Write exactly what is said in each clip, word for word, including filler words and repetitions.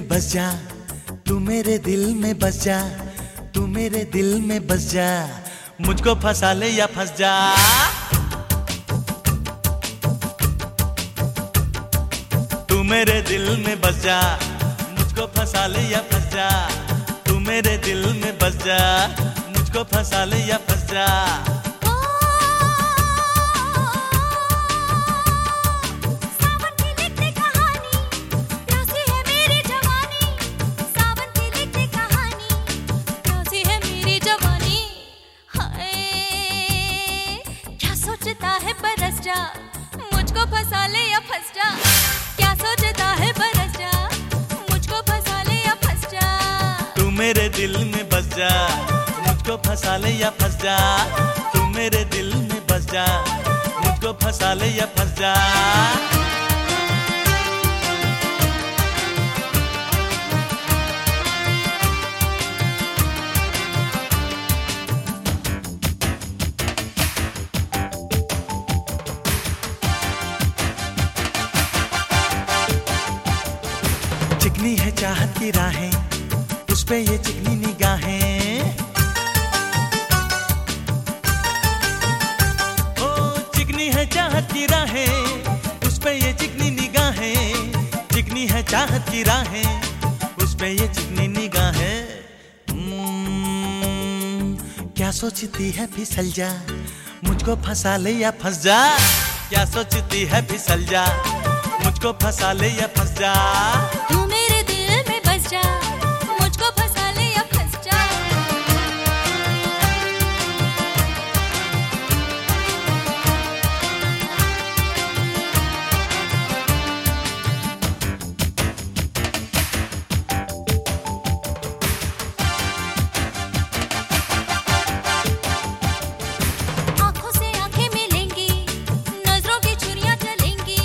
में बस जा, तू मेरे दिल में बस जा, तू मेरे दिल में बस जा, मुझको फंसा ले या फंस जा। तू मेरे दिल में बस जा, मुझको फंसा ले या फंस जा, तू मेरे दिल में बस जा, मुझको फंसा ले या फंस जा। मुझको फंसा ले या फंस जा, क्या सोचता है बरस जा, मुझको फंसा ले या फंस जा। तू मेरे दिल में बस जा, मुझको फंसा ले या फंस जा, तू मेरे दिल में बस जा, मुझको फंसा ले या फंस जा। चिकनी है चाहत की राहें, उस पे ये चिकनी निगाहें, ओ चिकनी है चाहत की राहें, उस पे ये चिकनी निगाहें, चिकनी है चाहत की राहें, उस पे ये चिकनी निगाहें। क्या सोचती है फिसल जा, मुझको फंसा ले या फंस जा, क्या सोचती है फिसल जा, मुझको फंसा ले या फंस जा। तू मेरे दिल में बस जा, मुझको फंसा ले या फंस जा। आंखों से आंखें मिलेंगी, नजरों की छुरियां चलेंगी,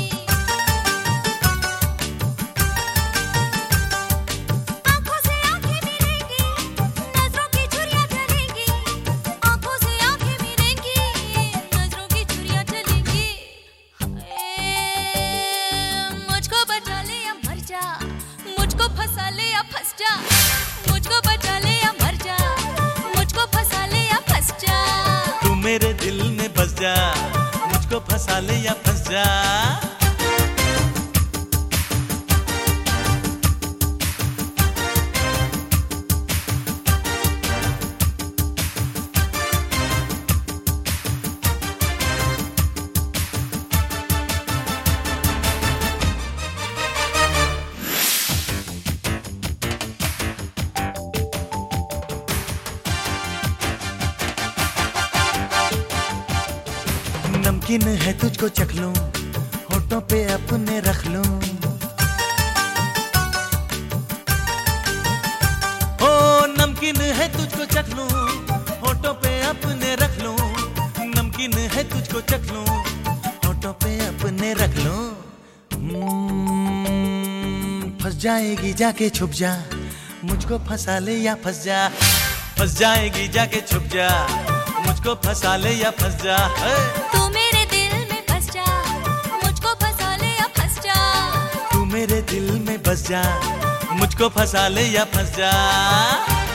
मुझको फंसा ले या फंस जा, मुझको बचा ले या मर जा, मुझको फंसा ले या फंस जा। तू मेरे दिल में बस जा, मुझको फंसा ले या फंस जा। नमकीन है तुझको चख लूं, होठों पे अपने रख लूं, ओ नमकीन है तुझको चख लूं, होठों पे अपने रख लूं, नमकीन है तुझको चख लूं, होठों पे अपने रख लूं। फंस जाएगी जाके छुप जा, मुझको फंसा ले या फंस जा, फंस जाएगी जाके छुप जा, मुझको फंसा ले या फंस जा। तू मेरे दिल में बस जा, मुझको फंसा ले या फंस जा। तू मेरे दिल में बस जा, मुझको फंसा ले या फंस जा।